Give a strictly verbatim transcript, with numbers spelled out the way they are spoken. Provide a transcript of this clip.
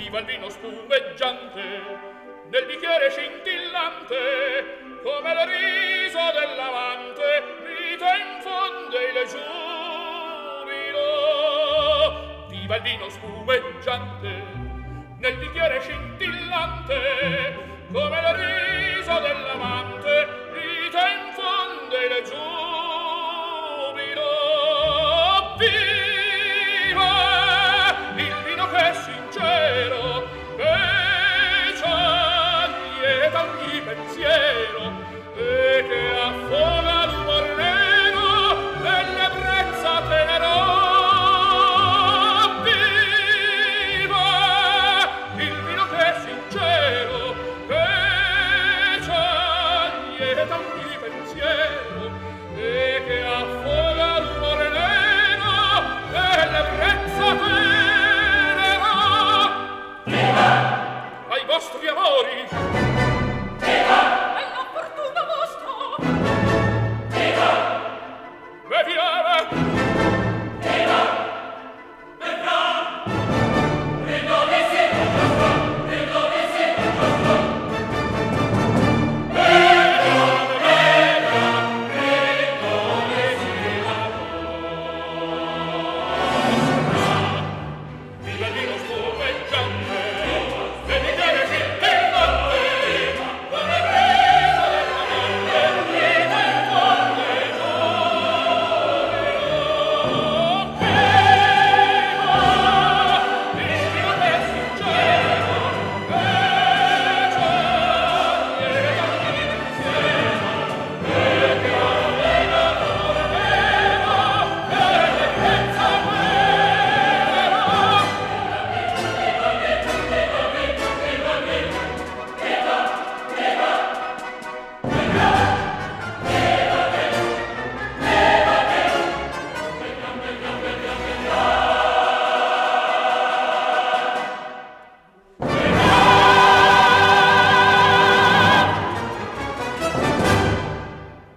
viva il vino spumeggiante nel bicchiere scintillante come il riso dell'amante vita infonde il giubilo. Viva il vino spumeggiante nel bicchiere scintillante come il riso dell'amante